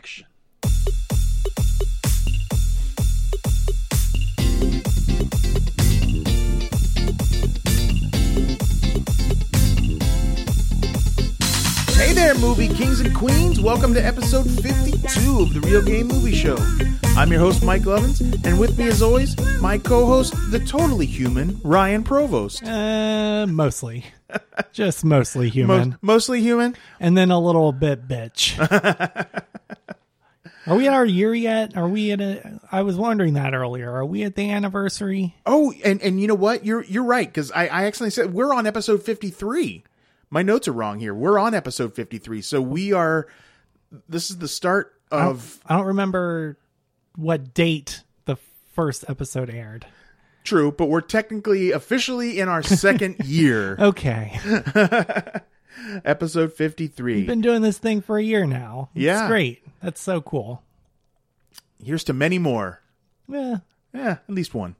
action. Hey there, movie kings and queens. Welcome to episode 52 of the Real Game Movie Show. I'm your host, Mike Lovins, and with me as always, my co-host, the totally human, Ryan Provost. Mostly. Just mostly human. Mostly human? And then a little bit bitch. Are we at our year yet? Are we I was wondering that earlier. Are we at the anniversary? Oh, and you know what? You're right, because I accidentally said we're on episode 53. My notes are wrong here. We're on episode 53. So this is the start of... I don't remember what date the first episode aired. True, but we're technically officially in our second year. Okay. Episode 53. We've been doing this thing for a year now. Yeah. It's great. That's so cool. Here's to many more. Yeah, at least one.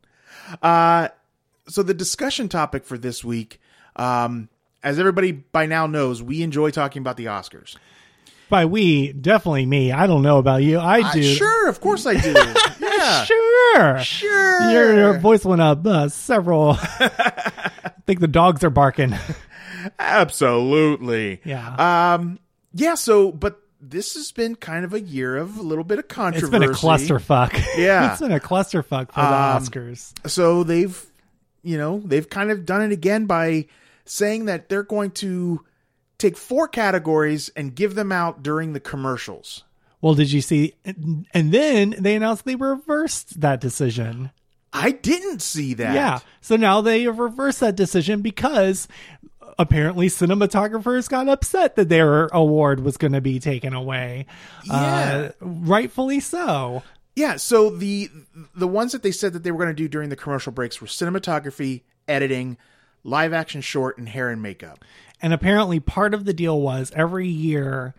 So the discussion topic for this week, as everybody by now knows, we enjoy talking about the Oscars. By we, definitely me. I don't know about you. I do. Sure, of course I do. Yeah. Sure. Your voice went up several. I think the dogs are barking. Absolutely. Yeah. But this has been kind of a year of a little bit of controversy. It's been a clusterfuck. Yeah. It's been a clusterfuck for the Oscars. So they've kind of done it again by saying that they're going to take 4 categories and give them out during the commercials. Well, did you see? And then they announced they reversed that decision. I didn't see that. Yeah. So now they have reversed that decision because apparently cinematographers got upset that their award was going to be taken away. Yeah. Rightfully so. Yeah. So the ones that they said that they were going to do during the commercial breaks were cinematography, editing, live action short, and hair and makeup. And apparently part of the deal was every year,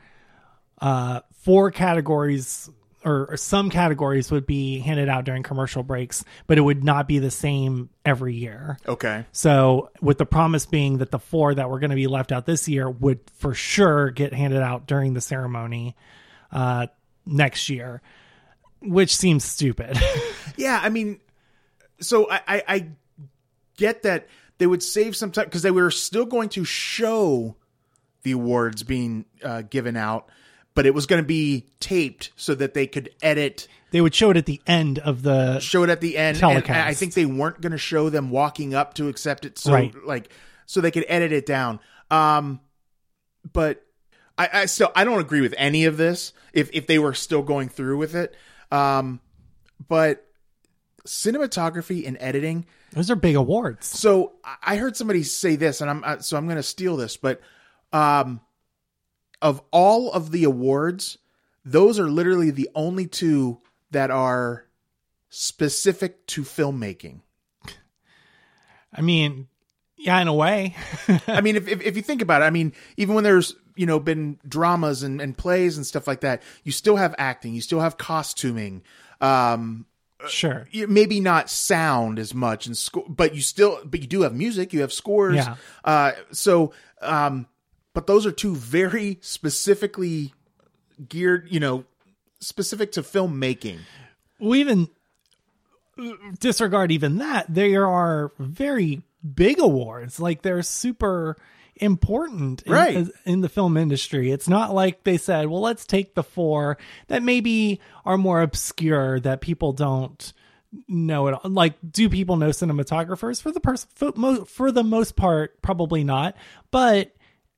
4 categories or some categories would be handed out during commercial breaks, but it would not be the same every year. Okay. So with the promise being that the 4 that were going to be left out this year would for sure get handed out during the ceremony next year, which seems stupid. Yeah. I mean, so I get that they would save some time because they were still going to show the awards being given out, but it was going to be taped so that they could edit. They would show it at the end of the telecast. And I think they weren't going to show them walking up to accept it. So right. So they could edit it down. But I don't agree with any of this if they were still going through with it. But cinematography and editing, those are big awards. So I heard somebody say this, and I'm going to steal this, but of all of the awards, those are literally the only 2 that are specific to filmmaking. I mean, yeah, in a way. I mean, if you think about it, I mean, even when there's, been dramas and plays and stuff like that, you still have acting, you still have costuming, sure. Maybe not sound as much and but you do have music, you have scores. Yeah. But those are 2 very specifically geared, specific to filmmaking. We even disregard even that. There are very big awards. Like they're super important in the film industry. It's not like they said, well, let's take the 4 that maybe are more obscure that people don't know it. Like, do people know cinematographers? For the most part, probably not. But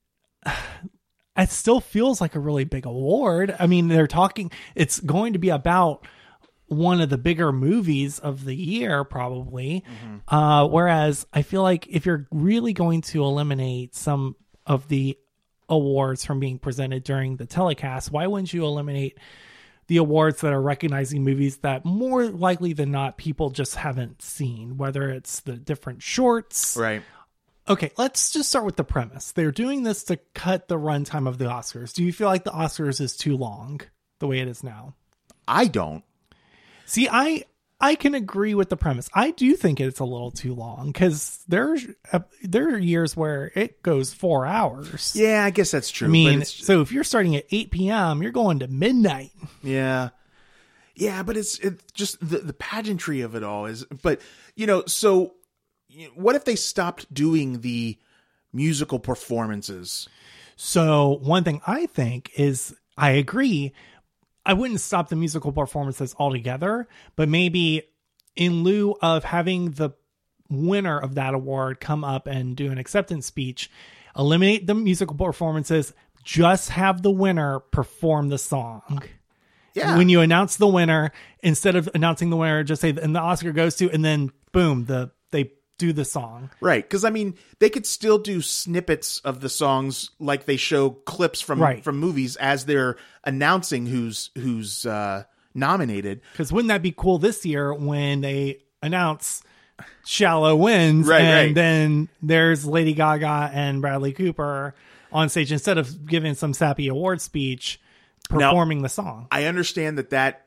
it still feels like a really big award. I mean, it's going to be about one of the bigger movies of the year, probably. Mm-hmm. Whereas I feel like if you're really going to eliminate some of the awards from being presented during the telecast, why wouldn't you eliminate the awards that are recognizing movies that more likely than not people just haven't seen, whether it's the different shorts. Right. Okay, let's just start with the premise. They're doing this to cut the runtime of the Oscars. Do you feel like the Oscars is too long the way it is now? I don't. See, I can agree with the premise. I do think it's a little too long because there are years where it goes 4 hours. Yeah, I guess that's true. I mean, so if you're starting at 8 p.m., you're going to midnight. Yeah. Yeah, but it's just the pageantry of it all is, but so what if they stopped doing the musical performances? So one thing I think is, I agree, I wouldn't stop the musical performances altogether, but maybe in lieu of having the winner of that award come up and do an acceptance speech, eliminate the musical performances, just have the winner perform the song. Yeah. When you announce the winner, instead of announcing the winner, just say, and the Oscar goes to, and then boom, they do the song. Right. Because I mean, they could still do snippets of the songs, like they show clips from movies as they're announcing who's nominated. Because wouldn't that be cool this year when they announce Shallow wins, then there's Lady Gaga and Bradley Cooper on stage instead of giving some sappy award speech, performing the song. I understand that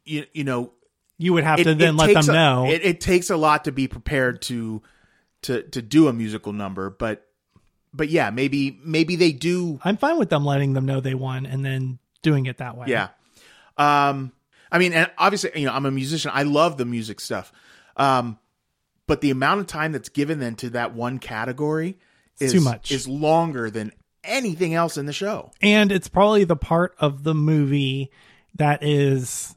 you would have to then let them know. It takes a lot to be prepared to do a musical number, but yeah, maybe they do. I'm fine with them letting them know they won and then doing it that way. Yeah. I mean, and obviously, I'm a musician. I love the music stuff. But the amount of time that's given then to that one category is too much. Is longer than anything else in the show. And it's probably the part of the movie that is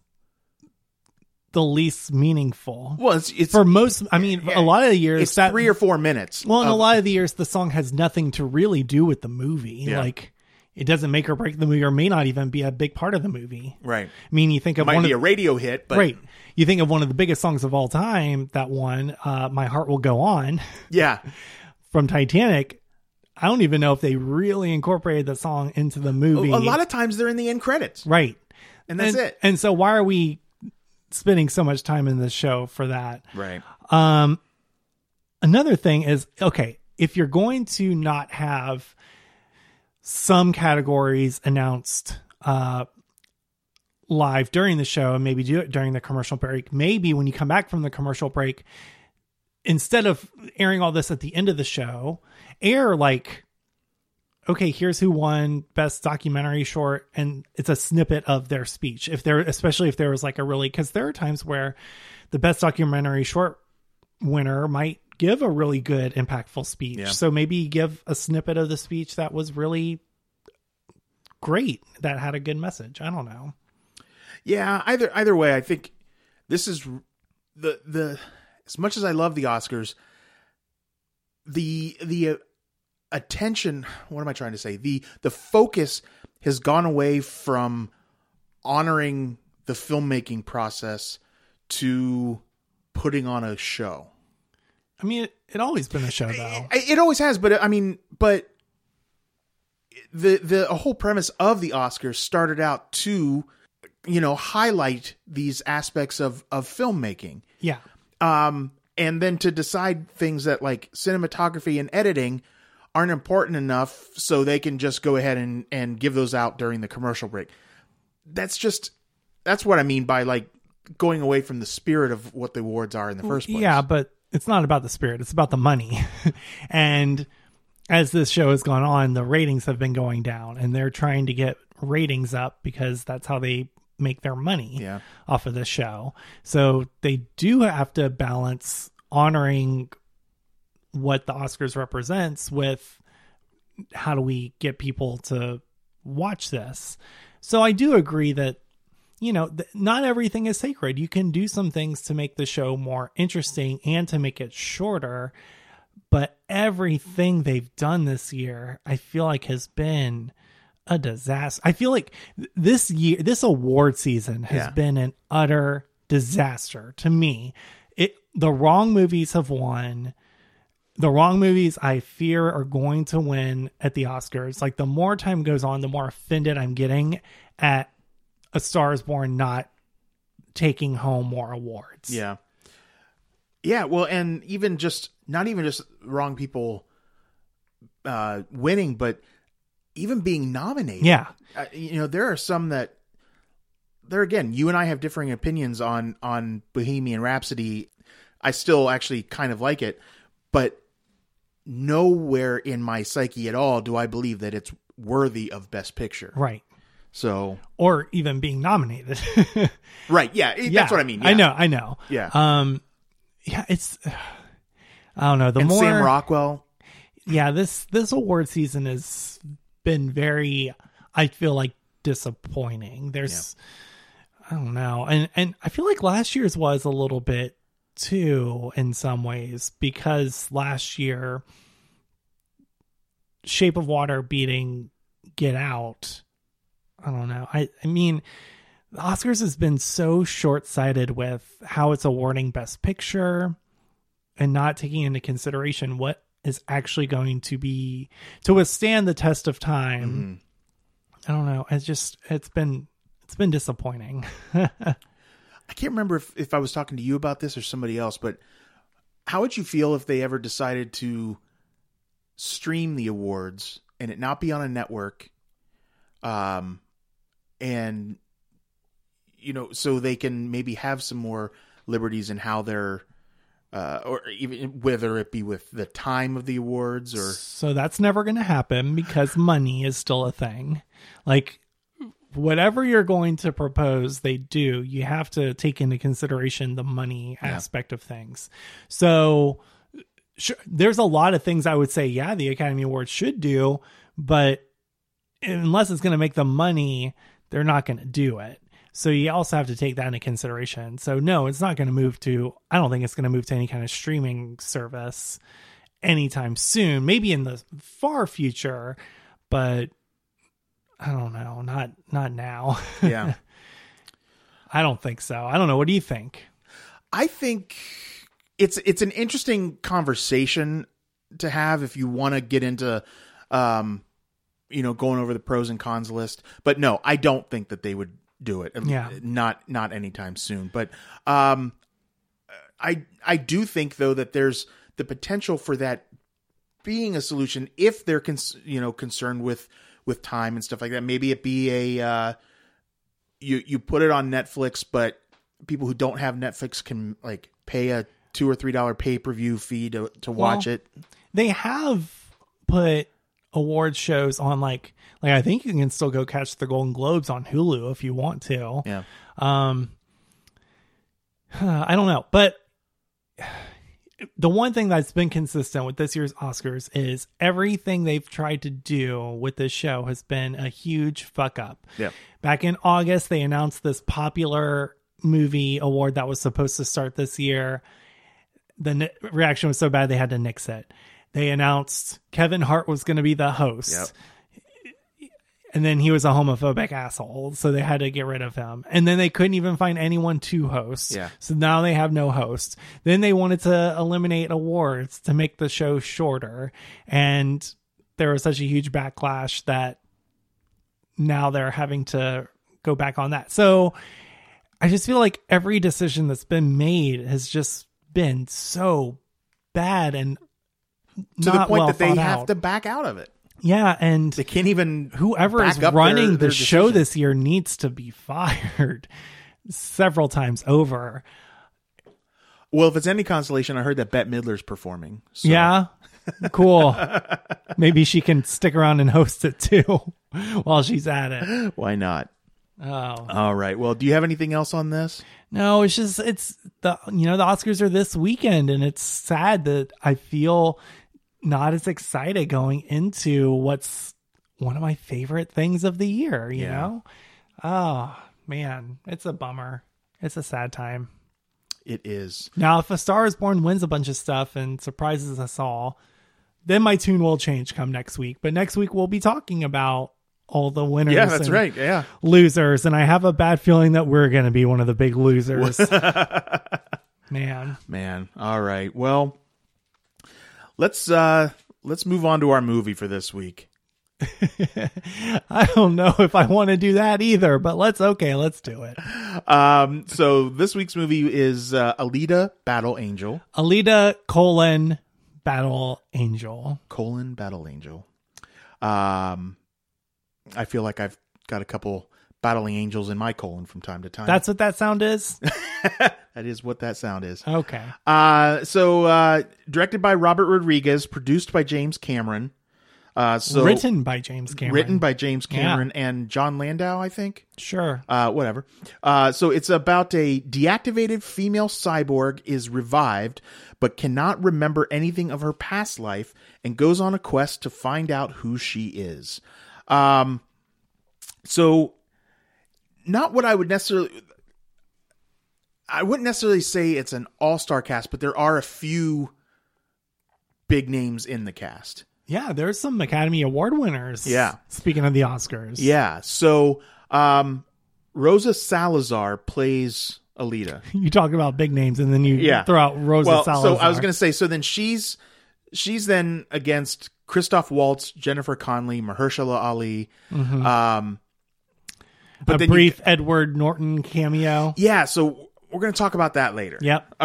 the least meaningful. Well, it's for most, I mean, a lot of the years it's 3 or 4 minutes. Well, in a lot of the years, the song has nothing to really do with the movie. Yeah. Like, it doesn't make or break the movie, or may not even be a big part of the movie. Right. I mean, you think of might be a radio hit, but right. You think of one of the biggest songs of all time, that one, "My Heart Will Go On." Yeah. From Titanic. I don't even know if they really incorporated the song into the movie. A lot of times they're in the end credits. Right. And that's it. And so why are we spending so much time in this show for that? Right. Another thing is, okay, if you're going to not have some categories announced live during the show and maybe do it during the commercial break, maybe when you come back from the commercial break, instead of airing all this at the end of the show, air like, okay, here's who won best documentary short, and it's a snippet of their speech. Especially if there was like a really, because there are times where the best documentary short winner might give a really good, impactful speech. Yeah. So maybe give a snippet of the speech that was really great, that had a good message. I don't know. Yeah, either way, I think this is the as much as I love the Oscars, the attention, what am I trying to say? The focus has gone away from honoring the filmmaking process to putting on a show. I mean, it always been a show, though. It always has, but I mean, but the whole premise of the Oscars started out to, highlight these aspects of filmmaking. Yeah. And then to decide things that like cinematography and editing aren't important enough, so they can just go ahead and give those out during the commercial break. That's what I mean by like going away from the spirit of what the awards are in the first place. Yeah, but it's not about the spirit. It's about the money. And as this show has gone on, the ratings have been going down, and they're trying to get ratings up because that's how they make their money off of the show. So they do have to balance honoring what the Oscars represents with how do we get people to watch this. So I do agree that, not everything is sacred. You can do some things to make the show more interesting and to make it shorter, but everything they've done this year, I feel like has been a disaster. I feel like this award season has been an utter disaster to me. The wrong movies have won. The wrong movies, I fear, are going to win at the Oscars. Like, the more time goes on, the more offended I'm getting at A Star is Born not taking home more awards. Yeah. Yeah, well, and not even just wrong people winning, but even being nominated. Yeah. There are some that there again, you and I have differing opinions on Bohemian Rhapsody. I still actually kind of like it, but nowhere in my psyche at all do I believe that it's worthy of Best Picture. Right. So, or even being nominated. Right. Yeah. That's what I mean. Yeah. I know. Yeah. Yeah. It's, I don't know. And Sam Rockwell. Yeah. This award season has been very, I feel like, disappointing. There's, I don't know. And I feel like last year's was a little bit too, in some ways, because last year, Shape of Water beating Get Out. I don't know. I mean, the Oscars has been so short-sighted with how it's awarding Best Picture and not taking into consideration what is actually going to be to withstand the test of time. I don't know. It's been disappointing. I can't remember if I was talking to you about this or somebody else, but how would you feel if they ever decided to stream the awards and it not be on a network? And, so they can maybe have some more liberties in how they're, or even whether it be with the time of the awards or. So that's never going to happen because money is still a thing. Like, whatever you're going to propose, they do. You have to take into consideration the money aspect of things. So sure, there's a lot of things I would say, the Academy Awards should do, but unless it's going to make them money, they're not going to do it. So you also have to take that into consideration. So no, it's not going to move to, I don't think it's going to move to any kind of streaming service anytime soon, maybe in the far future, but I don't know, not now. Yeah. I don't think so. I don't know. What do you think? I think it's an interesting conversation to have if you want to get into, going over the pros and cons list. But no, I don't think that they would do it. Yeah. Not anytime soon. But I do think, though, that there's the potential for that being a solution if they're concerned with time and stuff like that. Maybe it be a you put it on Netflix, but people who don't have Netflix can like pay a $2 or $3 pay-per-view fee to watch it. They have put award shows on like I think you can still go catch the Golden Globes on Hulu if you want to. Yeah. I don't know, but the one thing that's been consistent with this year's Oscars is everything they've tried to do with this show has been a huge fuck up. Yeah. Back in August, they announced this popular movie award that was supposed to start this year. The reaction was so bad they had to nix it. They announced Kevin Hart was going to be the host. Yep. And then he was a homophobic asshole, so they had to get rid of him. And then they couldn't even find anyone to host. Yeah. So now they have no host. Then they wanted to eliminate awards to make the show shorter. And there was such a huge backlash that now they're having to go back on that. So I just feel like every decision that's been made has just been so bad and to the point that they have to back out of it. Yeah, and they can't even. Whoever is running the show this year needs to be fired several times over. Well, if it's any consolation, I heard that Bette Midler's performing. So. Yeah, cool. Maybe she can stick around and host it too while she's at it. Why not? Oh, all right. Well, do you have anything else on this? No, it's the Oscars are this weekend, and it's sad that I feel not as excited going into what's one of my favorite things of the year, you know? Oh, man, it's a bummer. It's a sad time. It is. Now, if A Star is Born wins a bunch of stuff and surprises us all, then my tune will change come next week. But next week, we'll be talking about all the winners. Yeah, that's right. Yeah. Losers. And I have a bad feeling that we're going to be one of the big losers. Man. All right. Well, let's move on to our movie for this week. I don't know if I want to do that either, but let's do it. So this week's movie is Alita: Battle Angel. Alita: Battle Angel. Battle Angel. I feel like I've got a couple battling angels in my colon from time to time. That's what that sound is? That is what that sound is. Okay. So directed by Robert Rodriguez, produced by James Cameron. Written by James Cameron. And John Landau, I think. Sure. Whatever. So it's about a deactivated female cyborg is revived, but cannot remember anything of her past life and goes on a quest to find out who she is. So not what I wouldn't necessarily say it's an all-star cast, but there are a few big names in the cast. Yeah, there's some Academy Award winners. Yeah. Speaking of the Oscars. Yeah. So Rosa Salazar plays Alita. You talk about big names and then you throw out Rosa Salazar. So I was going to say, so then she's then against Christoph Waltz, Jennifer Connelly, Mahershala Ali. Mm-hmm. But a brief Edward Norton cameo. Yeah. So we're going to talk about that later. Yep.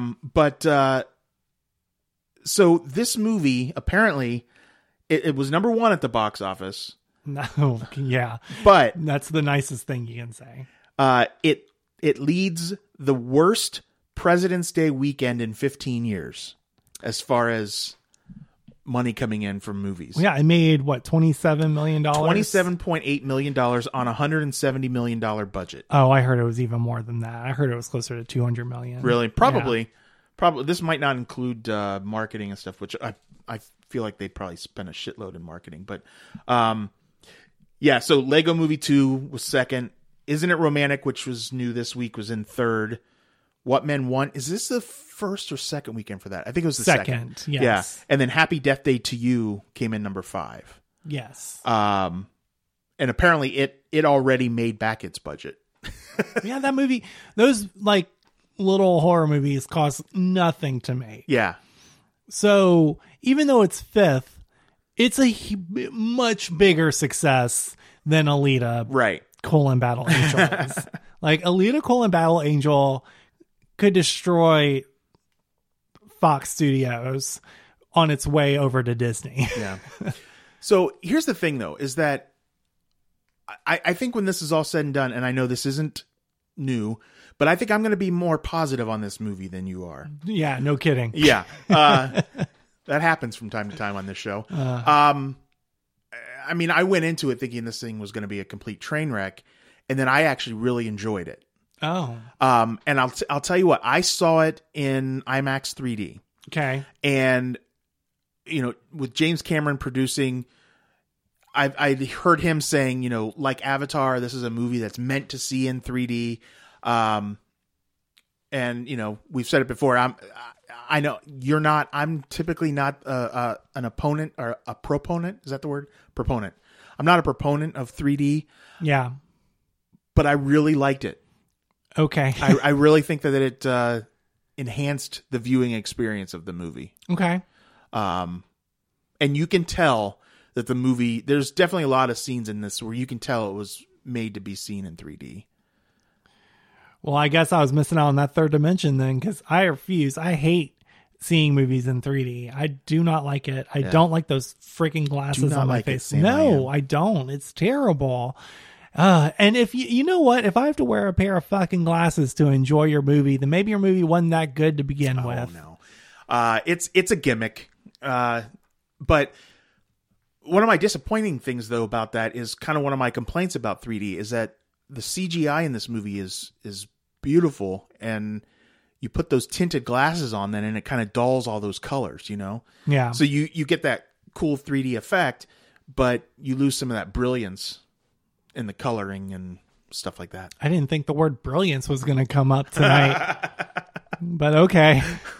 So this movie, apparently, it was number 1 at the box office. No, yeah. But that's the nicest thing you can say. It leads the worst President's Day weekend in 15 years as far as money coming in from movies. Yeah, it made what, $27 million? $27.8 million on a $170 million budget. Oh, I heard it was even more than that. I heard it was closer to $200 million. Really? Probably this might not include marketing and stuff, which I feel like they'd probably spend a shitload in marketing. But so Lego Movie 2 was second. Isn't It Romantic, which was new this week, was in third. What Men Want, is this the first or second weekend for that? I think it was the second. Yes. Yeah. And then Happy Death Day to You came in number 5. Yes. And apparently it already made back its budget. Yeah, that movie, those like little horror movies cost nothing to make. Yeah. So even though it's 5th, it's a much bigger success than Alita. Right. Battle Angel. Like Alita: Battle Angel could destroy Fox Studios on its way over to Disney. Yeah. So here's the thing though, is that I think when this is all said and done, and I know this isn't new, but I think I'm going to be more positive on this movie than you are. Yeah, no kidding. Yeah. That happens from time to time on this show. I mean, I went into it thinking this thing was going to be a complete train wreck, and then I actually really enjoyed it. Oh. And I'll tell you what, I saw it in IMAX 3D. Okay. And, with James Cameron producing, I heard him saying, like Avatar, this is a movie that's meant to see in 3D. And, we've said it before. I know you're not. I'm typically not an opponent or a proponent. Is that the word? Proponent. I'm not a proponent of 3D. Yeah, but I really liked it. Okay, I really think that it enhanced the viewing experience of the movie. Okay, and you can tell that the movie. There's definitely a lot of scenes in this where you can tell it was made to be seen in 3D. Well, I guess I was missing out on that third dimension then, because I refuse. I hate seeing movies in 3D. I do not like it. I don't like those freaking glasses on my face. No, I don't. It's terrible. And if you know what, if I have to wear a pair of fucking glasses to enjoy your movie, then maybe your movie wasn't that good to begin with. No, it's a gimmick. But one of my disappointing things though about that is kind of one of my complaints about 3D is that the CGI in this movie is beautiful, and you put those tinted glasses on then and it kind of dulls all those colors, Yeah. So you get that cool 3D effect, but you lose some of that brilliance in the coloring and stuff like that. I didn't think the word brilliance was going to come up tonight, but okay.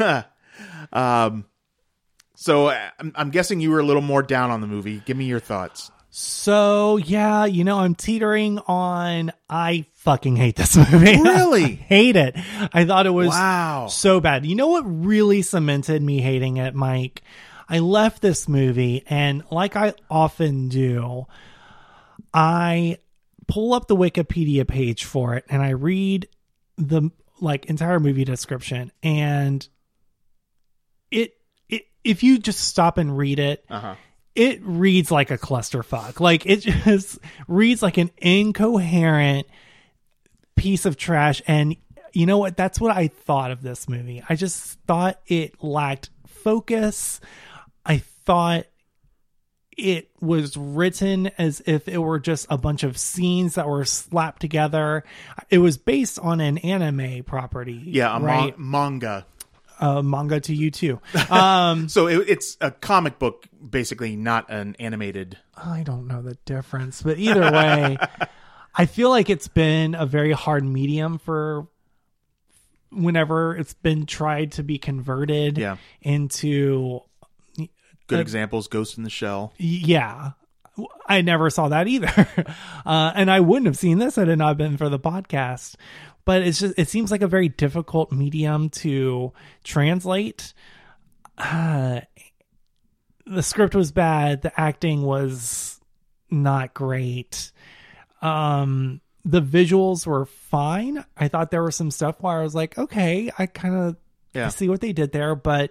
So I'm guessing you were a little more down on the movie. Give me your thoughts. So, yeah, I'm teetering on, I fucking hate this movie. Really? I hate it. I thought it was wow. so bad. You know what really cemented me hating it, Mike? I left this movie, and like I often do, I pull up the Wikipedia page for it, and I read the entire movie description, and if you just stop and read it, it reads like a clusterfuck. Like, it just reads like an incoherent piece of trash. And you know what? That's what I thought of this movie. I just thought it lacked focus. I thought it was written as if it were just a bunch of scenes that were slapped together. It was based on an anime property. Yeah, right? Manga. Manga to you too. So it's a comic book, basically, not an animated. I don't know the difference, but either way, I feel like it's been a very hard medium for whenever it's been tried to be converted into good examples. Ghost in the Shell. Yeah. I never saw that either. And I wouldn't have seen this had it not been for the podcast. But it seems like a very difficult medium to translate. The script was bad. The acting was not great. The visuals were fine. I thought there was some stuff where I was like, okay, I kind of see what they did there. But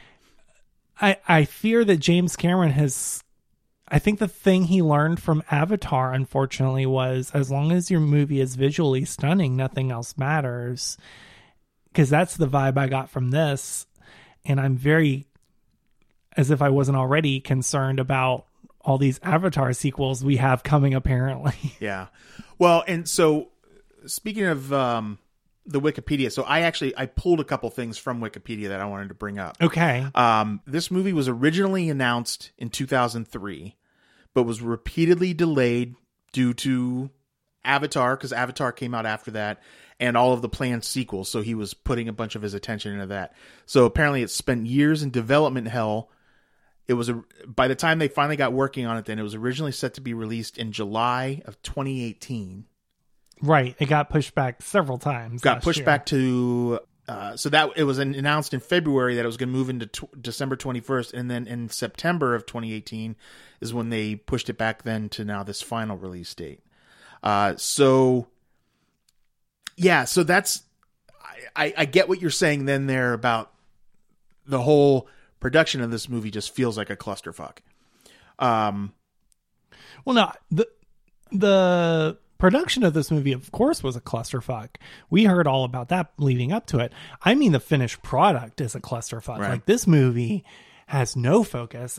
I fear that James Cameron I think the thing he learned from Avatar, unfortunately, was as long as your movie is visually stunning, nothing else matters. Because that's the vibe I got from this. And I'm very, as if I wasn't already, concerned about all these Avatar sequels we have coming, apparently. Yeah. Well, and so speaking of the Wikipedia, so I pulled a couple things from Wikipedia that I wanted to bring up. Okay. This movie was originally announced in 2003, but was repeatedly delayed due to Avatar, because Avatar came out after that, and all of the planned sequels. So he was putting a bunch of his attention into that. So apparently it spent years in development hell. It was by the time they finally got working on it, then it was originally set to be released in July of 2018. Right. It got pushed back several times. Got pushed back to so that it was announced in February that it was going to move into December 21st, and then in September of 2018 is when they pushed it back then to now this final release date. So that's I get what you're saying then there about the whole production of this movie just feels like a clusterfuck. Well, no, the production of this movie, of course, was a clusterfuck. We heard all about that leading up to it. I mean, the finished product is a clusterfuck. Right. Like, this movie has no focus.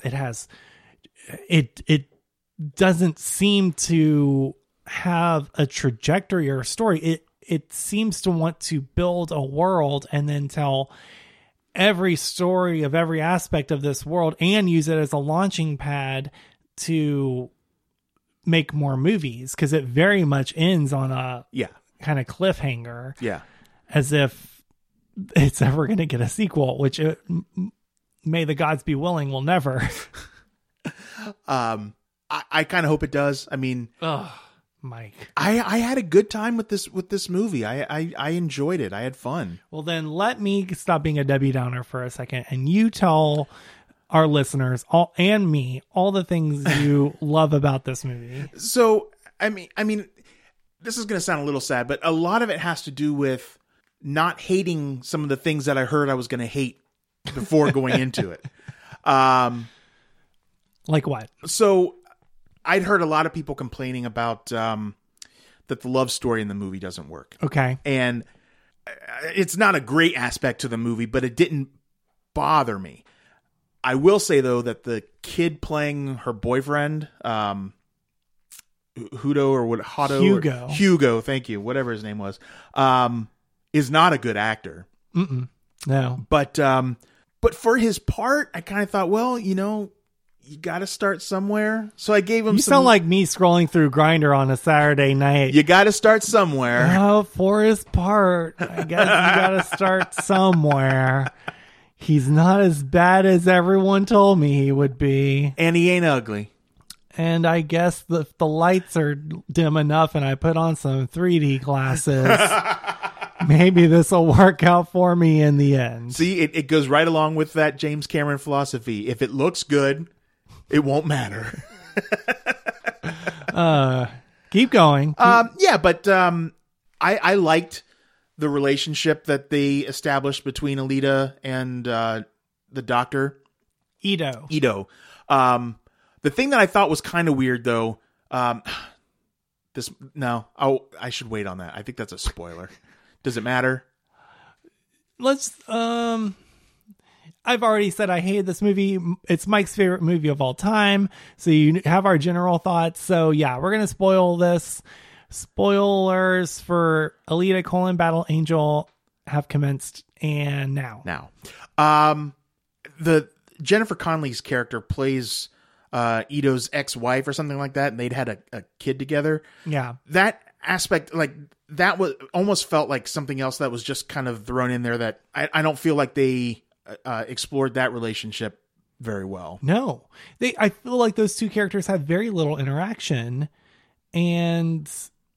It doesn't seem to have a trajectory or a story. It seems to want to build a world and then tell every story of every aspect of this world and use it as a launching pad to make more movies, because it very much ends on a kind of cliffhanger. Yeah. As if it's ever going to get a sequel, which may the gods be willing, will never. I kind of hope it does. I mean, Mike, I had a good time with this movie. I enjoyed it. I had fun. Well, then let me stop being a Debbie Downer for a second, and you tell our listeners and me all the things you love about this movie. So, I mean, this is going to sound a little sad, but a lot of it has to do with not hating some of the things that I heard I was going to hate before going into it. Like what? So, I'd heard a lot of people complaining about that the love story in the movie doesn't work. Okay. And it's not a great aspect to the movie, but it didn't bother me. I will say, though, that the kid playing her boyfriend, Hugo, thank you, whatever his name was, is not a good actor. No. But for his part, I kind of thought, well, you got to start somewhere. So I gave him You sound like me scrolling through Grindr on a Saturday night. You got to start somewhere. Oh, for his part, I guess you got to start somewhere. He's not as bad as everyone told me he would be. And he ain't ugly. And I guess the lights are dim enough and I put on some 3D glasses. Maybe this will work out for me in the end. See, it goes right along with that James Cameron philosophy. If it looks good, it won't matter. Keep going. But I liked the relationship that they established between Alita and the doctor. Ito. The The thing that I thought was kind of weird, though, I should wait on that. I think that's a spoiler. Does it matter? I've already said I hated this movie. It's Mike's favorite movie of all time. So you have our general thoughts. So yeah, we're going to spoil this. Spoilers for Alita: Battle Angel have commenced, and now. The Jennifer Connelly's character plays Ito's ex-wife or something like that, and they'd had a kid together. Yeah. That aspect, like, that was almost felt like something else that was just kind of thrown in there that I don't feel like they explored that relationship very well. No. I feel like those two characters have very little interaction, and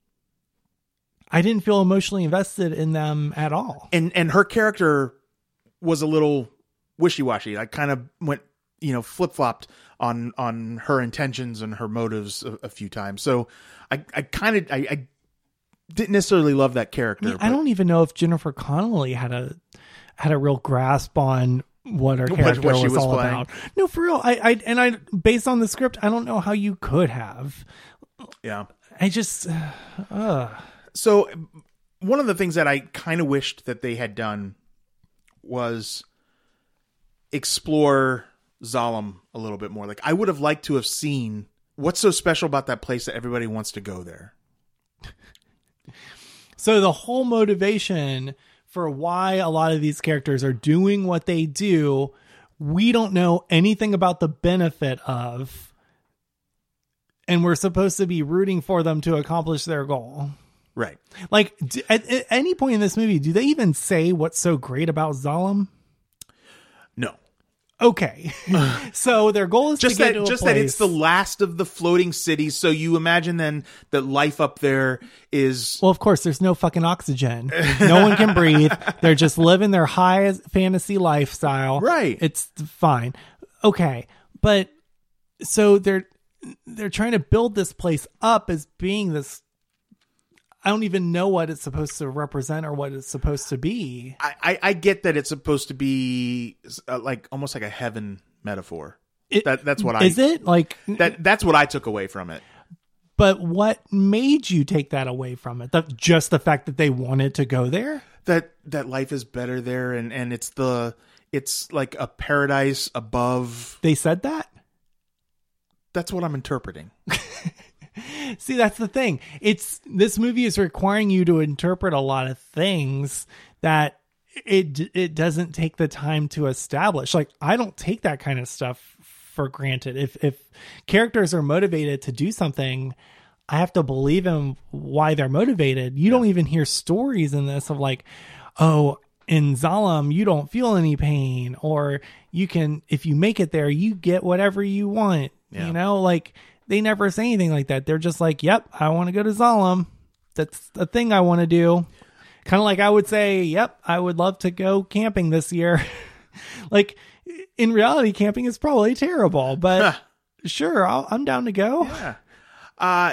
I didn't feel emotionally invested in them at all. And her character was a little wishy-washy. I kind of went, flip-flopped on her intentions and her motives a few times. So I didn't necessarily love that character. I don't even know if Jennifer Connelly had a real grasp on what her character was all playing. About. No, for real. I based on the script, I don't know how you could have. Yeah. I just So one of the things that I kind of wished that they had done was explore Zalem a little bit more. Like, I would have liked to have seen what's so special about that place that everybody wants to go there. So the whole motivation for why a lot of these characters are doing what they do, we don't know anything about the benefit of, and we're supposed to be rooting for them to accomplish their goal. Right. Like, at any point in this movie, do they even say what's so great about Zalem? No. Okay. So their goal is just to get to a place. That it's the last of the floating cities. So you imagine then that life up there is... Well, of course, there's no fucking oxygen. No one can breathe. They're just living their high fantasy lifestyle. Right. It's fine. Okay. But so they're trying to build this place up as being this... I don't even know what it's supposed to represent or what it's supposed to be. I get that it's supposed to be like almost like a heaven metaphor. That's what is it like that's what I took away from it. But what made you take that away from it? Just the fact that they wanted to go there? That life is better there, and it's like a paradise above. They said that? That's what I'm interpreting. See, that's the thing. This movie is requiring you to interpret a lot of things that it doesn't take the time to establish. Like, I don't take that kind of stuff for granted. If characters are motivated to do something, I have to believe in why they're motivated. You don't even hear stories in this of like, oh, in Zalem, you don't feel any pain, or if you make it there, you get whatever you want. Yeah. Like, they never say anything like that. They're just like, yep, I want to go to Zalem. That's a thing I want to do. Kind of like I would say, yep, I would love to go camping this year. Like, in reality, camping is probably terrible, but sure, I'm down to go. Yeah.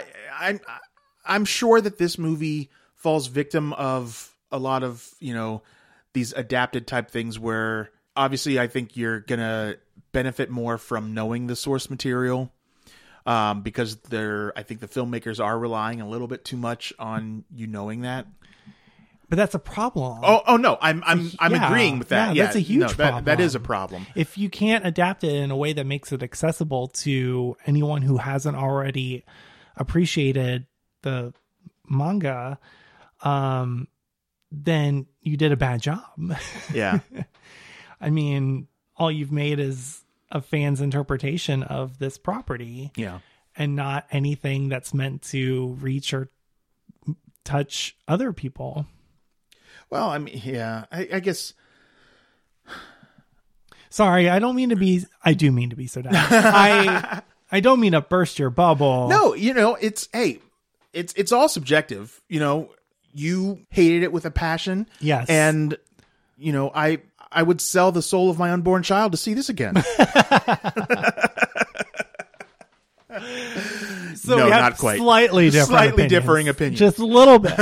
I'm sure that this movie falls victim of a lot of, these adapted type things where obviously I think you're going to benefit more from knowing the source material. Because I think the filmmakers are relying a little bit too much on knowing that. But that's a problem. Oh no, I'm agreeing with that. Yeah, that's a huge problem. That is a problem. If you can't adapt it in a way that makes it accessible to anyone who hasn't already appreciated the manga, then you did a bad job. Yeah. I mean, all you've made is a fan's interpretation of this property. Yeah. And not anything that's meant to reach or touch other people. Well, I mean, yeah, I guess. Sorry, I do mean to be so down. I don't mean to burst your bubble. No, it's all subjective. You hated it with a passion. Yes. And, I would sell the soul of my unborn child to see this again. So no, we have not quite. Slightly differing opinions. Just a little bit.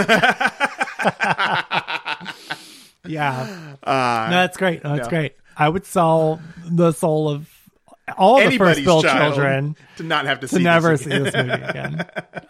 Yeah. No, that's great. That's great. I would sell the soul of all the first Bill children to not have to see never see this movie again.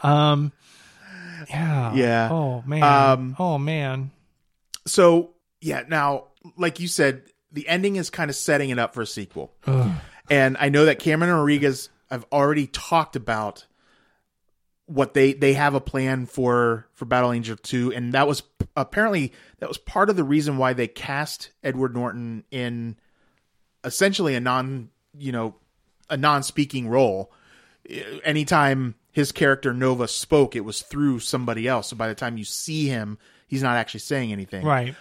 Yeah. Oh man. So yeah, now like you said, the ending is kind of setting it up for a sequel. Ugh. And I know that Cameron and Rodriguez have already talked about what they have a plan for Battle Angel 2, and that was apparently part of the reason why they cast Edward Norton in essentially a non-speaking role. Anytime his character Nova spoke, it was through somebody else. So by the time you see him, he's not actually saying anything. Right.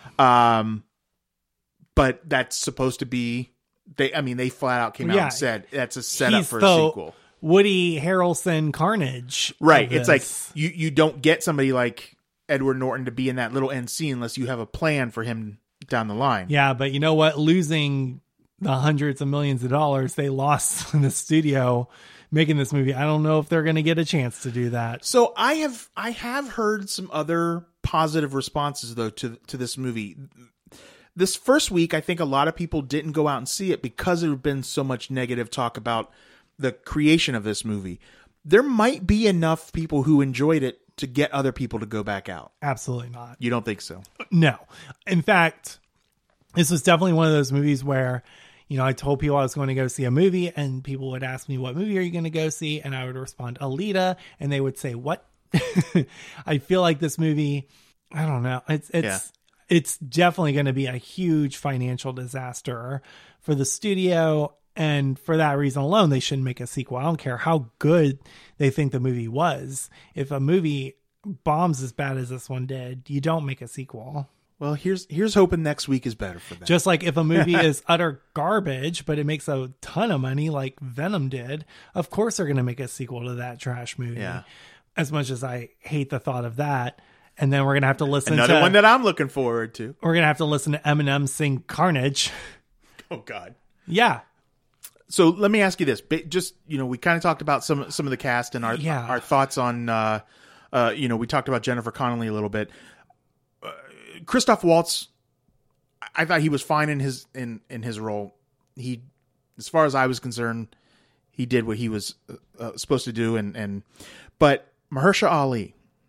But that's supposed to be they flat out came out and said that's a setup for a sequel. Woody Harrelson Carnage. Right. It's like you don't get somebody like Edward Norton to be in that little end scene unless you have a plan for him down the line. Yeah, but you know what? Losing the hundreds of millions of dollars they lost in the studio making this movie, I don't know if they're going to get a chance to do that. So I have heard some other positive responses though to this movie. This first week, I think a lot of people didn't go out and see it because there had been so much negative talk about the creation of this movie. There might be enough people who enjoyed it to get other people to go back out. Absolutely not. You don't think so? No. In fact, this was definitely one of those movies where, I told people I was going to go see a movie and people would ask me, what movie are you going to go see? And I would respond, Alita. And they would say, what? I feel like this movie, I don't know. It's definitely going to be a huge financial disaster for the studio. And for that reason alone, they shouldn't make a sequel. I don't care how good they think the movie was. If a movie bombs as bad as this one did, you don't make a sequel. Well, here's hoping next week is better for them. Just like if a movie is utter garbage, but it makes a ton of money like Venom did, of course they're going to make a sequel to that trash movie. Yeah. As much as I hate the thought of that. And then we're going to have to listen Another one that I'm looking forward to. We're going to have to listen to Eminem sing Carnage. Oh, God. Yeah. So let me ask you this. Just, we kind of talked about some of the cast and our thoughts on, we talked about Jennifer Connelly a little bit. Christoph Waltz, I thought he was fine in his role. He, as far as I was concerned, he did what he was supposed to do. But Mahershala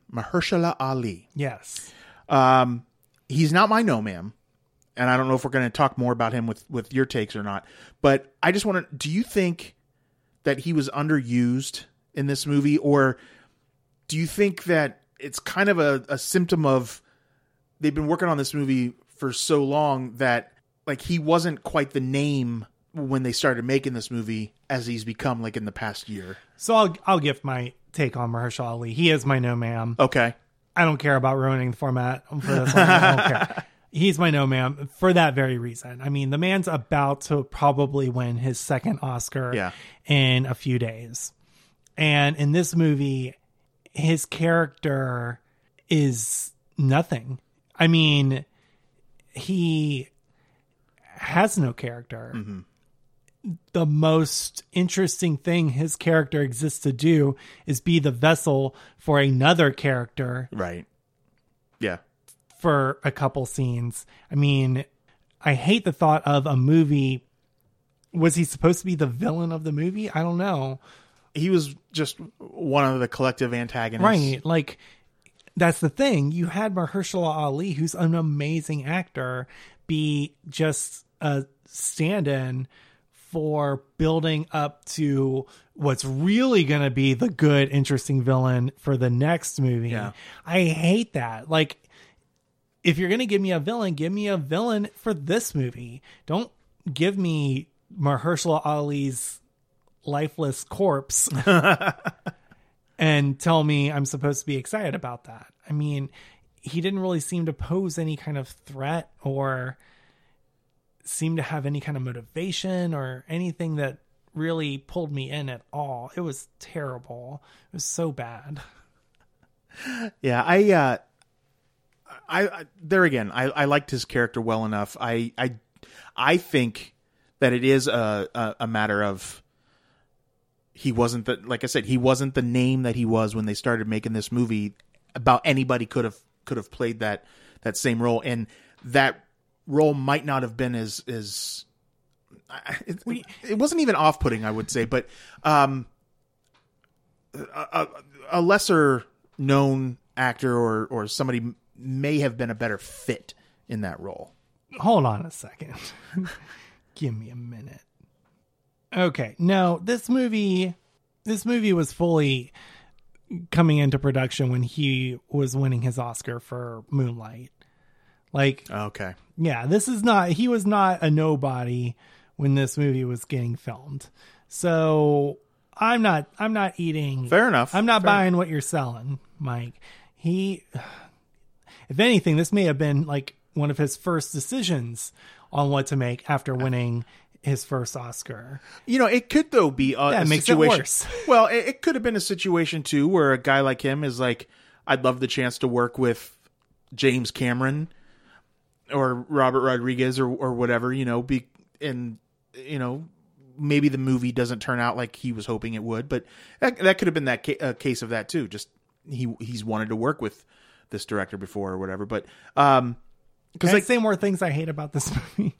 Ali. Yes. He's not my no ma'am. And I don't know if we're going to talk more about him with your takes or not. But I just want to, do you think that he was underused in this movie? Or do you think that it's kind of a symptom of they've been working on this movie for so long that like he wasn't quite the name when they started making this movie as he's become like in the past year? So I'll give my take on Mahershala Ali. He is my no ma'am. Okay. I don't care about ruining the format for this one. I don't care. He's my no ma'am for that very reason. I mean, the man's about to probably win his second Oscar in a few days. And in this movie, his character is nothing. I mean, he has no character. Mm-hmm. The most interesting thing his character exists to do is be the vessel for another character. Right. Yeah. For a couple scenes. I mean, I hate the thought of a movie. Was he supposed to be the villain of the movie? I don't know. He was just one of the collective antagonists. Right. Like, that's the thing. You had Mahershala Ali, who's an amazing actor, be just a stand-in for building up to what's really going to be the good, interesting villain for the next movie. Yeah. I hate that. Like, if you're going to give me a villain for this movie. Don't give me Mahershala Ali's lifeless corpse and tell me I'm supposed to be excited about that. I mean, he didn't really seem to pose any kind of threat or seem to have any kind of motivation or anything that really pulled me in at all. It was terrible. It was so bad. Yeah, I there again, I liked his character well enough. I think that it is a matter of he wasn't like I said, he wasn't the name that he was when they started making this movie. About anybody could have played that same role, and that role might not have been as it wasn't even off-putting, I would say, but a lesser known actor or somebody may have been a better fit in that role. Hold on a second. Give me a minute. Okay. No, this movie was fully coming into production when he was winning his Oscar for Moonlight. Like, okay. Yeah, he was not a nobody when this movie was getting filmed. So I'm not eating. Fair enough. I'm not buying what you're selling, Mike. If anything, this may have been like one of his first decisions on what to make after winning his first Oscar. It could though be a makes situation. It worse. Well, it could have been a situation too where a guy like him is like, I'd love the chance to work with James Cameron or Robert Rodriguez or whatever, maybe the movie doesn't turn out like he was hoping it would, but that could have been that case of that too. Just he's wanted to work with this director before or whatever, but can I say more things I hate about this movie?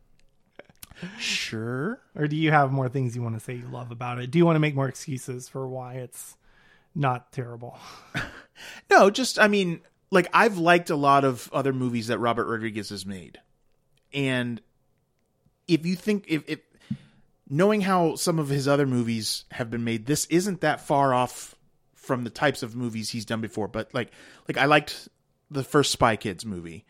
Sure. Or do you have more things you want to say you love about it? Do you want to make more excuses for why it's not terrible? No, just, like I've liked a lot of other movies that Robert Rodriguez has made. And if you think, if knowing how some of his other movies have been made, this isn't that far off from the types of movies he's done before. But like I liked the first Spy Kids movie.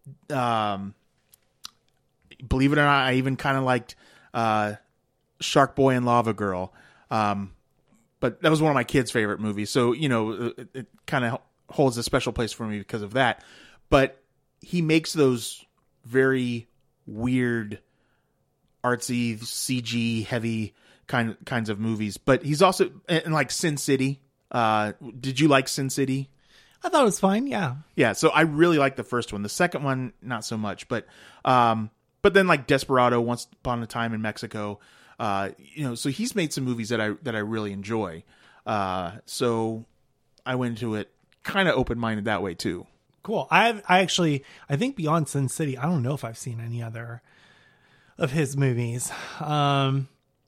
Believe it or not, I even kind of liked Shark Boy and Lava Girl. But that was one of my kids' favorite movies. So, it kind of holds a special place for me because of that. But he makes those very weird, artsy, CG heavy kinds of movies. But he's also, and like Sin City. Did you like Sin City? I thought it was fine. Yeah. Yeah. So I really liked the first one. The second one, not so much. But then like Desperado, Once Upon a Time in Mexico, so he's made some movies that I really enjoy. So I went into it kind of open-minded that way too. Cool. I think beyond Sin City, I don't know if I've seen any other of his movies. But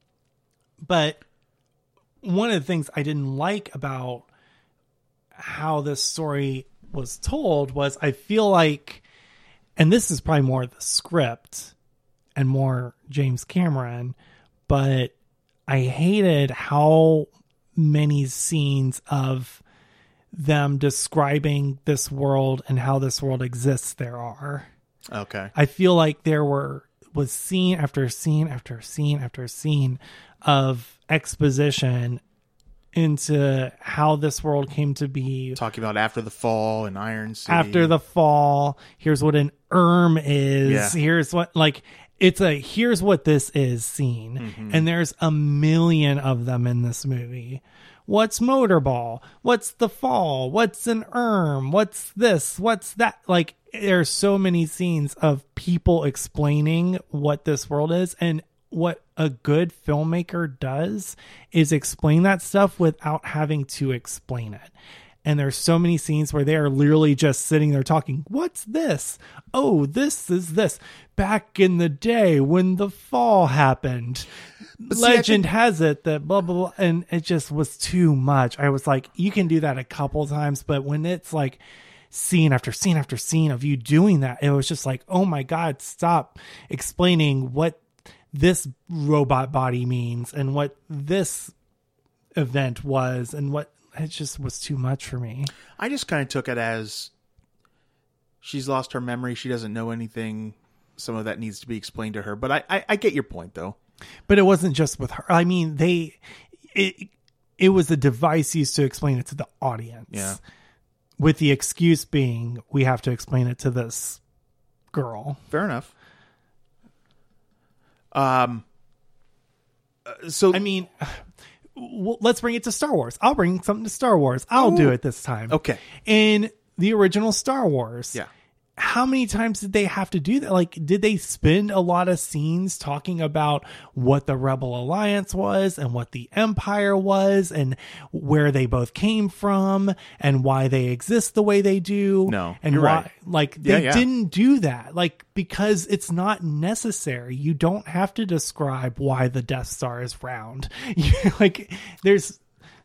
one of the things I didn't like about how this story was told was I feel like, and this is probably more the script and more James Cameron, but I hated how many scenes of them describing this world and how this world exists there are. Okay. I feel like there was scene after scene after scene after scene of exposition into how this world came to be. Talking about After the Fall and Iron City. After the Fall, here's what an is. Yeah. Here's what, it's a here's what this is scene. Mm-hmm. And there's a million of them in this movie. What's Motorball? What's the Fall? What's an What's this? What's that? Like, there's so many scenes of people explaining what this world is, and what a good filmmaker does is explain that stuff without having to explain it. And there's so many scenes where they are literally just sitting there talking, what's this? Oh, this is this. Back in the day when the Fall happened, legend has it that blah, blah, blah. And it just was too much. I was like, you can do that a couple times, but when it's like scene after scene after scene of you doing that, it was just like, oh my God, stop explaining what this robot body means and what this event was, and what it just was too much for me. I just kind of took it as she's lost her memory. She doesn't know anything. Some of that needs to be explained to her, but I get your point though. But it wasn't just with her. I mean, it was a device used to explain it to the audience. Yeah. With the excuse being, we have to explain it to this girl. Fair enough. So I mean, let's bring it to Star Wars. I'll bring something to Star Wars. I'll do it this time. Okay. In the original Star Wars, yeah, how many times did they have to do that? Like, did they spend a lot of scenes talking about what the Rebel Alliance was and what the Empire was and where they both came from and why they exist the way they do? No, and you're why, right. like, they didn't do that. Like, because it's not necessary. You don't have to describe why the Death Star is round. Like, there's...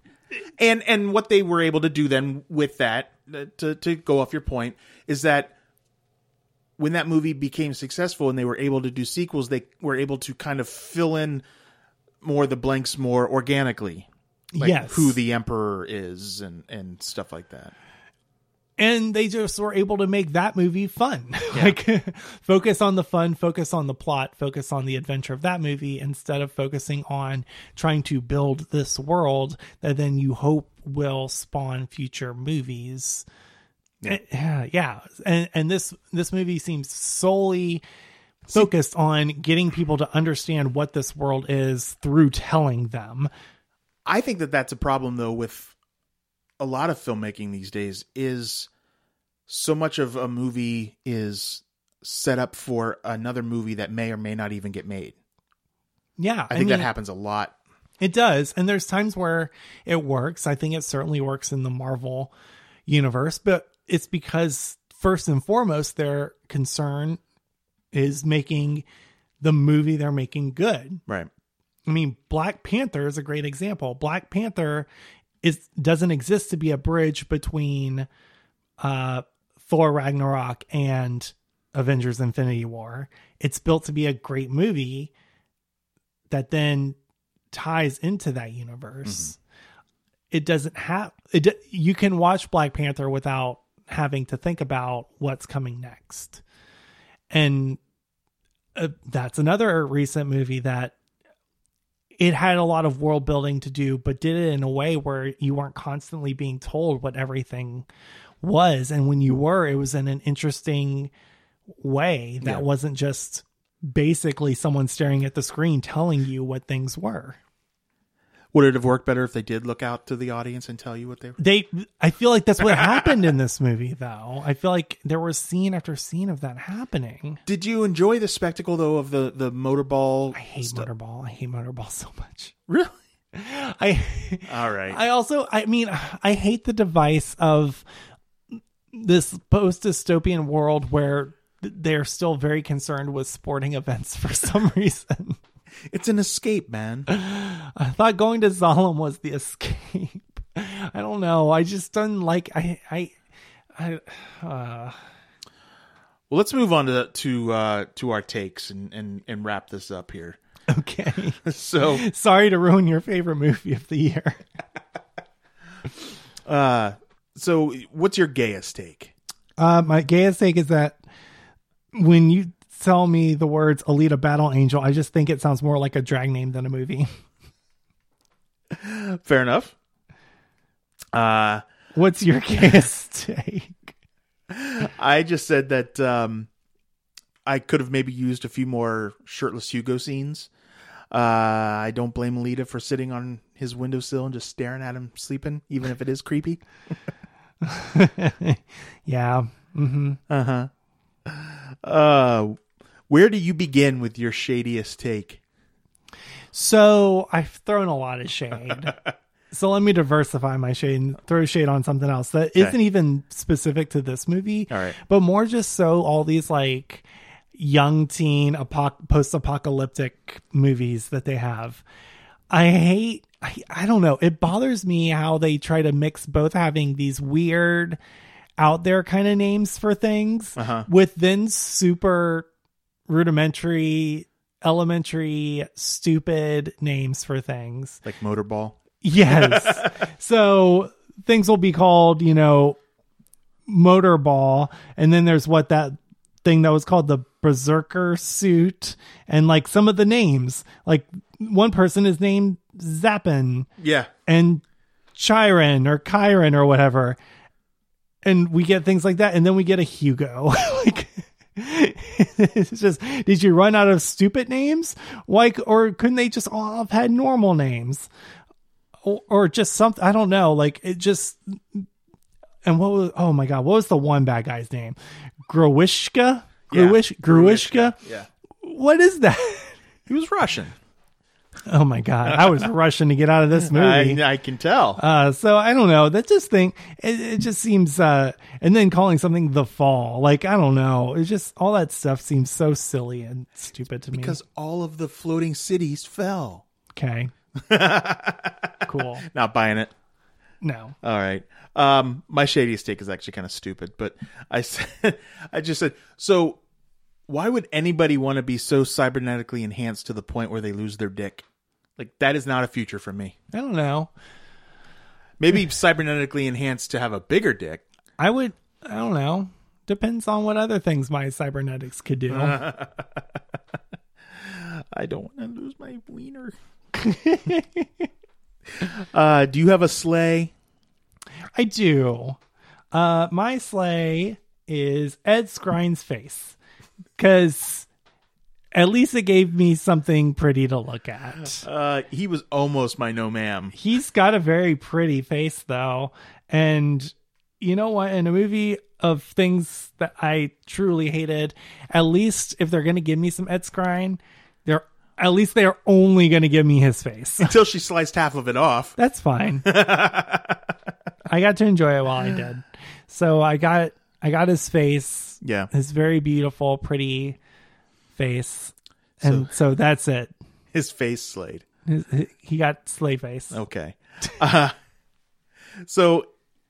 And what they were able to do then with that, to go off your point, is that when that movie became successful and they were able to do sequels, they were able to kind of fill in more the blanks more organically. Like yes. who the Emperor is and stuff like that. And they just were able to make that movie fun. Yeah. Like, focus on the fun, focus on the plot, focus on the adventure of that movie instead of focusing on trying to build this world that then you hope will spawn future movies. Yeah. And this movie seems solely focused on getting people to understand what this world is through telling them. I think that that's a problem, though, with a lot of filmmaking these days, is so much of a movie is set up for another movie that may or may not even get made. Yeah. I think that happens a lot. It does. And there's times where it works. I think it certainly works in the Marvel universe, but it's because first and foremost, their concern is making the movie they're making good. Right. I mean, Black Panther is a great example. Black Panther doesn't exist to be a bridge between Thor Ragnarok and Avengers Infinity War. It's built to be a great movie that then ties into that universe. It doesn't have you can watch Black Panther without having to think about what's coming next. And that's another recent movie that it had a lot of world building to do, but did it in a way where you weren't constantly being told what everything was. And when you were, it was in an interesting way that wasn't just basically someone staring at the screen telling you what things were. Would it have worked better if they did look out to the audience and tell you what they were? I feel like that's what happened in this movie, though. I feel like there was scene after scene of that happening. Did you enjoy the spectacle, though, of the motorball? I hate motorball. I hate motorball so much. Really? All right. I hate the device of this post-dystopian world where they're still very concerned with sporting events for some reason. It's an escape, man. I thought going to Zalem was the escape. I don't know. I just don't like. Well, let's move on to our takes and wrap this up here. Okay. So sorry to ruin your favorite movie of the year. So what's your gayest take? My gayest take is that when you tell me the words Alita Battle Angel, I just think it sounds more like a drag name than a movie. Fair enough. What's your gayest take? I just said that I could have maybe used a few more shirtless Hugo scenes. I don't blame Alita for sitting on his windowsill and just staring at him sleeping, even if it is creepy. Yeah. Mm-hmm. Where do you begin with your shadiest take? So I've thrown a lot of shade. So let me diversify my shade and throw shade on something else that isn't even specific to this movie. All right. But more just so all these like young teen post-apocalyptic movies that they have. I don't know. It bothers me how they try to mix both having these weird out there kind of names for things with then super rudimentary, elementary, stupid names for things. Like Motorball? Yes. So things will be called, Motorball. And then there's that thing that was called the Berserker suit. And like some of the names, like one person is named Zappin. Yeah. And Chiron or Chiron or whatever. And we get things like that. And then we get a Hugo. Like, it's just, did you run out of stupid names? Like, or couldn't they just all have had normal names? Or just something, I don't know. Like, it just, And what was, oh my God, what was the one bad guy's name? Gruishka? Gruishka? Yeah. What is that? He was Russian. Oh my God. I was rushing to get out of this movie. I can tell. So I don't know. That just thing, it just seems, and then calling something The Fall. Like, I don't know. It's just, all that stuff seems so silly and stupid to me. Because all of the floating cities fell. Okay. Cool. Not buying it. No. All right. My shadiest take is actually kind of stupid, but I just said, so why would anybody want to be so cybernetically enhanced to the point where they lose their dick? Like, that is not a future for me. I don't know. Maybe cybernetically enhanced to have a bigger dick. I don't know. Depends on what other things my cybernetics could do. I don't want to lose my wiener. Do you have a sleigh? I do. My sleigh is Ed Skrine's face. Because at least it gave me something pretty to look at. He was almost my no ma'am. He's got a very pretty face, though. And you know what? In a movie of things that I truly hated, at least if they're going to give me some Ed Skrein, they're only going to give me his face. Until she sliced half of it off. That's fine. I got to enjoy it while I did. So I got his face. Yeah. His very beautiful, pretty face. And so that's it. His face slayed. He got sleigh face. Okay. So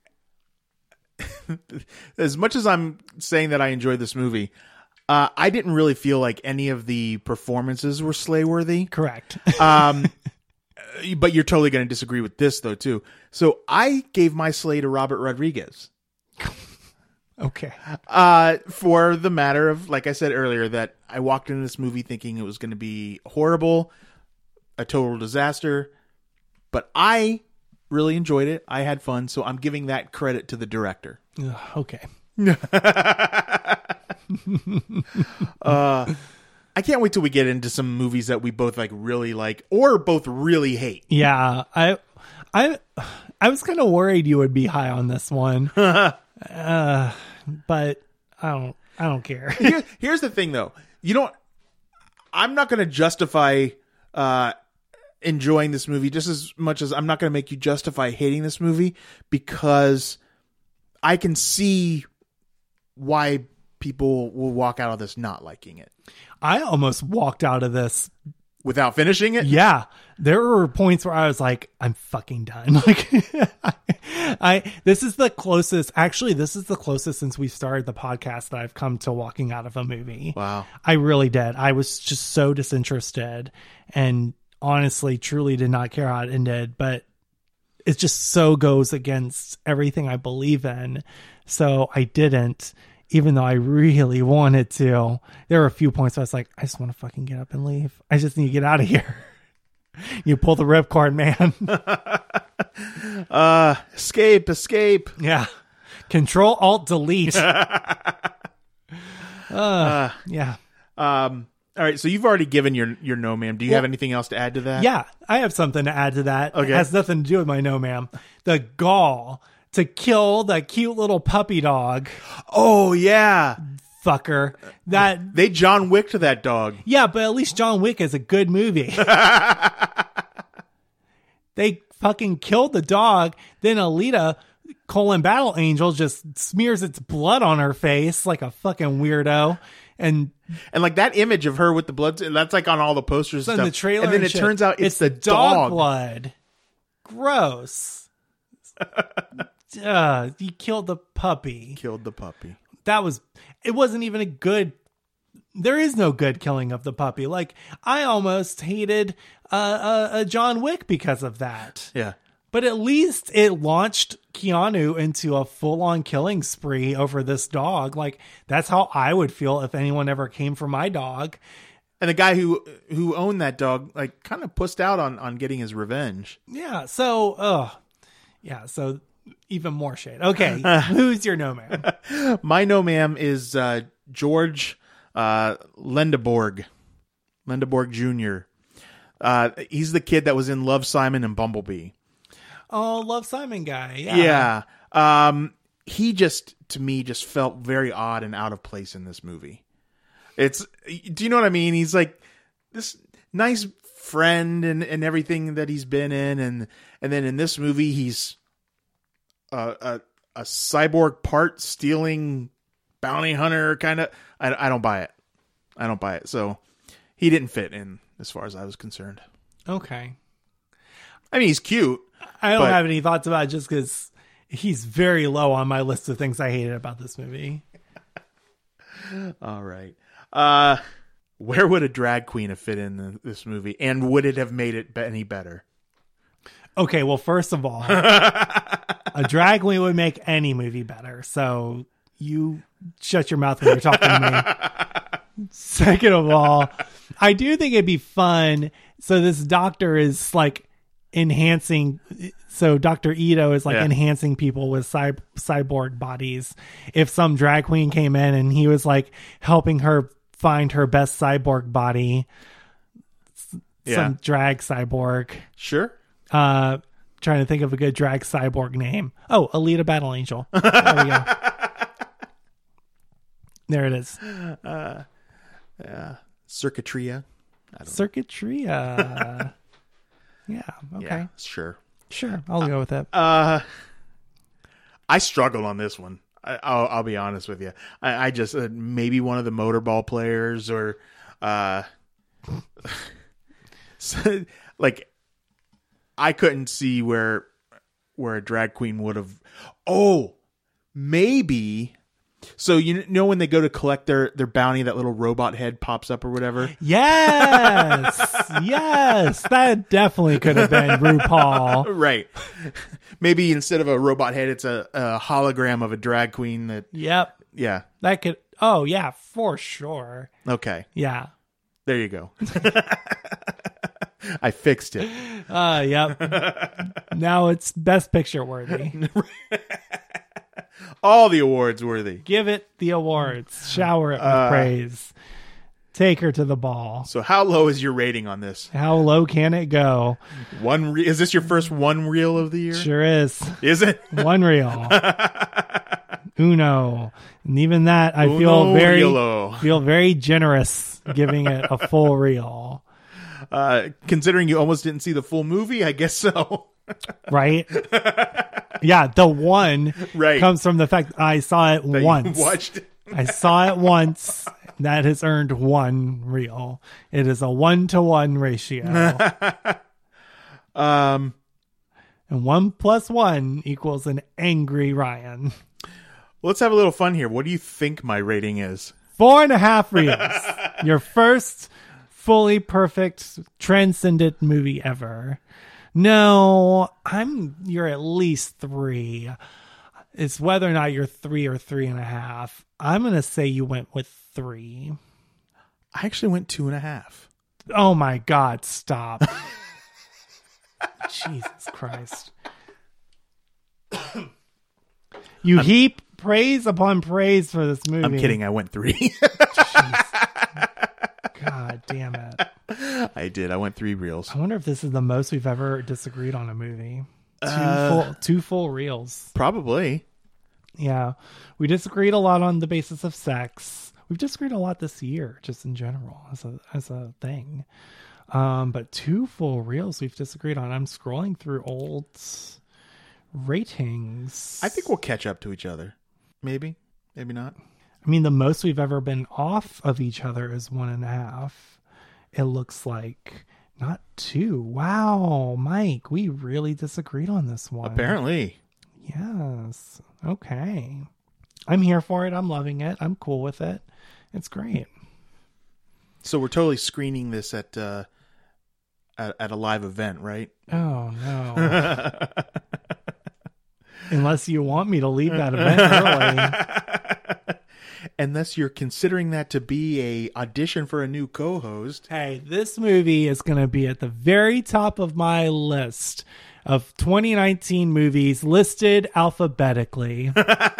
as much as I'm saying that I enjoyed this movie, I didn't really feel like any of the performances were sleigh worthy. Correct. But you're totally going to disagree with this, though, too. So I gave my sleigh to Robert Rodriguez. Okay. For the matter of, like I said earlier, that I walked into this movie thinking it was going to be horrible, a total disaster, but I really enjoyed it. I had fun, so I'm giving that credit to the director. Okay. I can't wait till we get into some movies that we both really like or both really hate. Yeah, I was kind of worried you would be high on this one. But I don't care. Here's the thing, though. I'm not going to justify enjoying this movie just as much as I'm not going to make you justify hating this movie, because I can see why people will walk out of this not liking it. I almost walked out of this without finishing it. Yeah, there were points where I was like, I'm fucking done. Like, this is the closest. Actually, this is the closest since we started the podcast that I've come to walking out of a movie. Wow, I really did. I was just so disinterested, and honestly, truly did not care how it ended. But it just so goes against everything I believe in, so I didn't. Even though I really wanted to. There were a few points where I was like, I just want to fucking get up and leave. I just need to get out of here. You pull the ripcord, man. Escape. Yeah. Control, Alt, Delete. Yeah. All right, so you've already given your no ma'am. Do you have anything else to add to that? Yeah, I have something to add to that. Okay. It has nothing to do with my no ma'am. The gall to kill that cute little puppy dog. Oh, yeah. Fucker. That they John Wick to that dog. Yeah, but at least John Wick is a good movie. They fucking killed the dog. Then Alita, Battle Angel, just smears its blood on her face like a fucking weirdo. And like that image of her with the blood, that's like on all the posters and stuff. The trailer, and then it turns out it's the dog blood. Gross. He killed the puppy. It wasn't even a good. There is no good killing of the puppy. Like, I almost hated a John Wick because of that. Yeah. But at least it launched Keanu into a full-on killing spree over this dog. Like, that's how I would feel if anyone ever came for my dog. And the guy who owned that dog, like, kind of pussed out on getting his revenge. Yeah. So, so even more shade. Okay. Who's your no ma'am? My no ma'am is George Lendeborg Jr. He's the kid that was in Love, Simon and Bumblebee. Oh, Love, Simon guy. Yeah. Yeah. he just, to me, just felt very odd and out of place in this movie. Do you know what I mean? He's like this nice friend and everything that he's been in, and then in this movie he's a cyborg part stealing bounty hunter kind of. I don't buy it. So he didn't fit in as far as I was concerned. Okay. I mean, he's cute. I don't have any thoughts about it just because he's very low on my list of things I hated about this movie. All right. Where would a drag queen have fit in this movie, and would it have made it any better? Okay, well, first of all, a drag queen would make any movie better. So you shut your mouth when you're talking to me. Second of all, I do think it'd be fun. So this doctor is like enhancing. So Dr. Ito is like enhancing people with cyborg bodies. If some drag queen came in and he was like helping her find her best cyborg body, some drag cyborg. Sure. Trying to think of a good drag cyborg name. Oh, Alita Battle Angel. There we go. There it is. Circuitria. Circuitria. Yeah. Okay. Yeah, sure. I'll go with that. I struggled on this one. I'll be honest with you. I just maybe one of the motorball players or so, like I couldn't see where a drag queen would have. Oh, maybe. So you know when they go to collect their bounty, that little robot head pops up or whatever? Yes. That definitely could have been RuPaul. Right. Maybe instead of a robot head, it's a hologram of a drag queen that... Yep. Yeah. That could... Oh, yeah, for sure. Okay. Yeah. There you go. I fixed it. Yep. Now it's Best Picture worthy. All the awards worthy. Give it the awards. Shower it with praise. Take her to the ball. So how low is your rating on this? How low can it go? Is this your first one reel of the year? Sure is. Is it? One reel. Uno. And even that, I feel very generous giving it a full reel. Considering you almost didn't see the full movie, I guess so. Right? Yeah, the one comes from the fact I saw it once. You watched it. I saw it once. That has earned one reel. It is a 1-to-1 ratio. And 1 + 1 equals an angry Ryan. Let's have a little fun here. What do you think my rating is? 4.5 reels. Your first fully perfect, transcendent movie ever. No, you're at least 3. It's whether or not you're 3 or 3.5. I'm going to say you went with 3. I actually went 2.5. Oh my God, stop. Jesus Christ. You heap praise upon praise for this movie. I'm kidding. I went 3. God damn it. I did. I went 3 reels. I wonder if this is the most we've ever disagreed on a movie. Two full reels. Probably. Yeah. We disagreed a lot on the basis of sex. We've disagreed a lot this year, just in general, as a thing. But 2 full reels we've disagreed on. I'm scrolling through old ratings. I think we'll catch up to each other. Maybe. Maybe not. I mean, the most we've ever been off of each other is 1.5. It looks like not 2. Wow, Mike, we really disagreed on this one. Apparently. Yes. Okay. I'm here for it. I'm loving it. I'm cool with it. It's great. So we're totally screening this at a live event, right? Oh, no. Unless you want me to leave that event early. Unless you're considering that to be a audition for a new co-host. Hey, this movie is going to be at the very top of my list of 2019 movies listed alphabetically.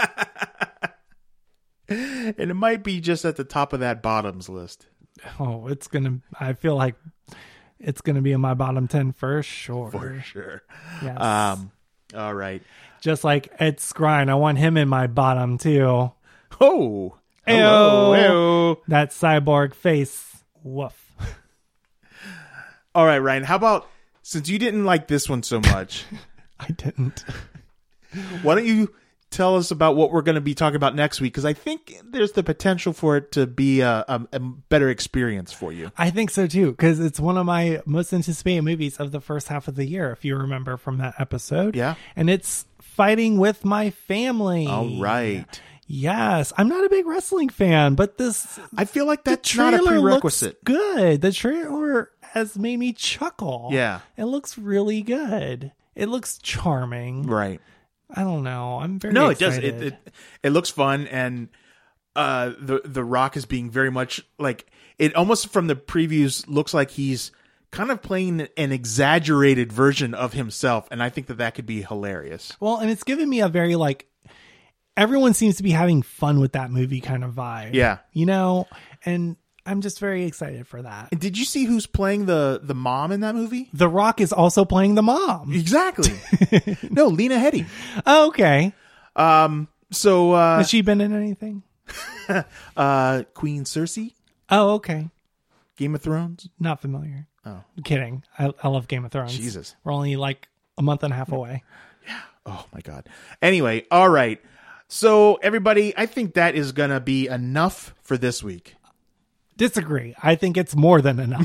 And it might be just at the top of that bottoms list. Oh, I feel like it's going to be in my bottom 10 for sure. For sure. Yes. All right. Just like Ed Skrein, I want him in my bottom too. Oh, hello. That cyborg face. Woof. All right, Ryan. How about, since you didn't like this one so much, I didn't. Why don't you tell us about what we're going to be talking about next week? Because I think there's the potential for it to be a better experience for you. I think so too, because it's one of my most anticipated movies of the first half of the year, if you remember from that episode. Yeah. And it's Fighting with My Family. All right. Yes. I'm not a big wrestling fan, but this... I feel like that's not a prerequisite. Looks good. The trailer has made me chuckle. Yeah. It looks really good. It looks charming. Right. I don't know. I'm very excited. It does. It looks fun, and the Rock is being very much like, it almost from the previews looks like he's kind of playing an exaggerated version of himself, and I think that could be hilarious. Well, and it's given me a very like, everyone seems to be having fun with that movie kind of vibe. Yeah. You know, and I'm just very excited for that. And did you see who's playing the mom in that movie? The Rock is also playing the mom. Exactly. No, Lena Headey. Oh, okay. So has she been in anything? Queen Cersei. Oh, okay. Game of Thrones. Not familiar. Oh, I'm kidding. I love Game of Thrones. Jesus. We're only like a month and a half away. Yeah. Oh my God. Anyway, all right. So everybody, I think that is going to be enough for this week. Disagree. I think it's more than enough.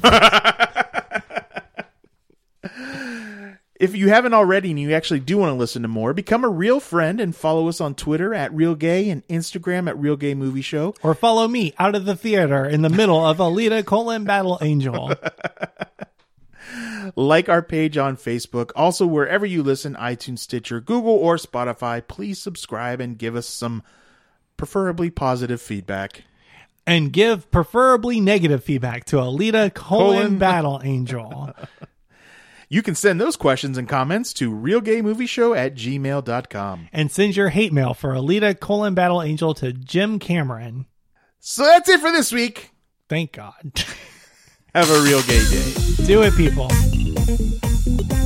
If you haven't already and you actually do want to listen to more, become a real friend and follow us on Twitter at RealGay and Instagram at RealGayMovieShow. Or follow me out of the theater in the middle of Alita: Battle Angel. Like our page on Facebook. Also, wherever you listen, iTunes, Stitcher, Google, or Spotify, please subscribe and give us some preferably positive feedback. And give preferably negative feedback to Alita: Battle Angel. You can send those questions and comments to realgaymovieshow@gmail.com. And send your hate mail for Alita: Battle Angel to Jim Cameron. So that's it for this week. Thank God. Have a real gay day. Do it, people.